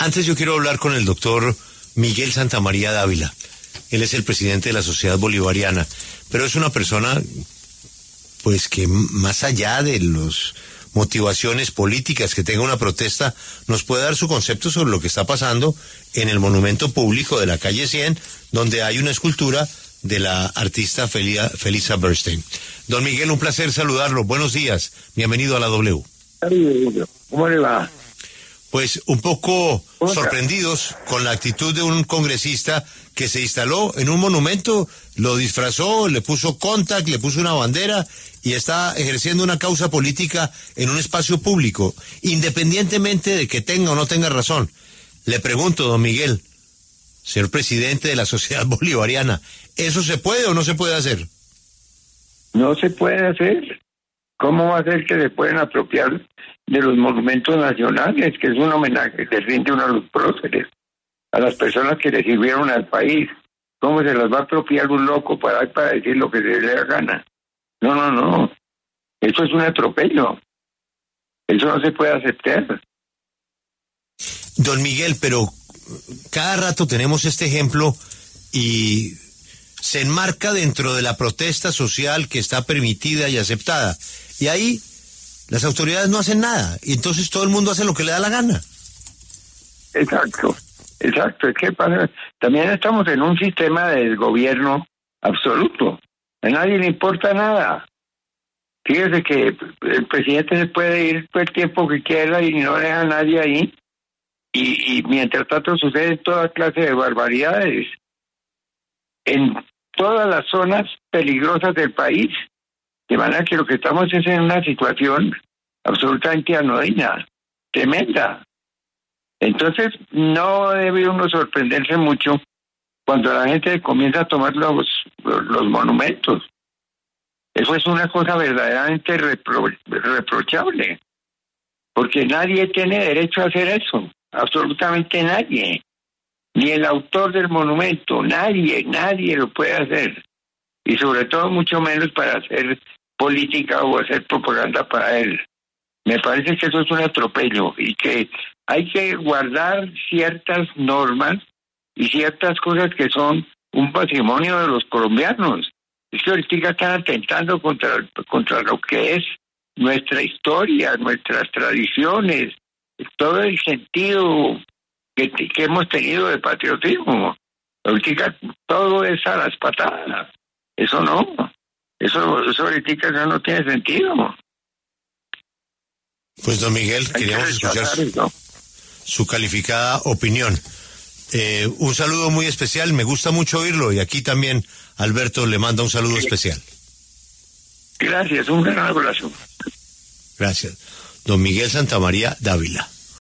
Antes yo quiero hablar con el doctor Miguel Santamaría Dávila. Él es el presidente de la Sociedad Bolivariana, pero es una persona, pues, que más allá de las motivaciones políticas que tenga una protesta, nos puede dar su concepto sobre lo que está pasando en el monumento público de la calle 100, donde hay una escultura de la artista Felisa Bernstein. Don Miguel, un placer saludarlo. Buenos días. Bienvenido a la W. ¿Cómo le va? Pues un poco sorprendidos con la actitud de un congresista que se instaló en un monumento, lo disfrazó, le puso contact, le puso una bandera y está ejerciendo una causa política en un espacio público, independientemente de que tenga o no tenga razón. Le pregunto, don Miguel, señor presidente de la Sociedad Bolivariana, ¿eso se puede o no se puede hacer? No se puede hacer. ¿Cómo va a ser que se pueden apropiar de los monumentos nacionales, que es un homenaje que rinde uno a los próceres, a las personas que le sirvieron al país? ¿Cómo se las va a apropiar un loco para decir lo que se le da gana? No. Eso es un atropello. Eso no se puede aceptar. Don Miguel, pero cada rato tenemos este ejemplo y se enmarca dentro de la protesta social que está permitida y aceptada. Y ahí las autoridades no hacen nada. Y entonces todo el mundo hace lo que le da la gana. Exacto. Es que pasa. También estamos en un sistema de gobierno absoluto. A nadie le importa nada. Fíjese que el presidente se puede ir todo el tiempo que quiera y no deja a nadie ahí. Y mientras tanto sucede toda clase de barbaridades en todas las zonas peligrosas del país, de manera que lo que estamos es en una situación absolutamente anodina, tremenda. Entonces no debe uno sorprenderse mucho cuando la gente comienza a tomar los monumentos. Eso es una cosa verdaderamente reprochable, porque nadie tiene derecho a hacer eso, absolutamente nadie. Ni el autor del monumento, nadie lo puede hacer. Y sobre todo mucho menos para hacer política o hacer propaganda para él. Me parece que eso es un atropello y que hay que guardar ciertas normas y ciertas cosas que son un patrimonio de los colombianos. Es que ahorita están atentando contra lo que es nuestra historia, nuestras tradiciones, todo el sentido que hemos tenido de patriotismo. Ahorita todo es a las patadas. Eso no. Eso ahorita ya no tiene sentido. Pues don Miguel, queríamos escuchar su calificada opinión. Un saludo muy especial, me gusta mucho oírlo y aquí también Alberto le manda un saludo especial. Gracias, un gran abrazo. Gracias. Don Miguel Santamaría Dávila.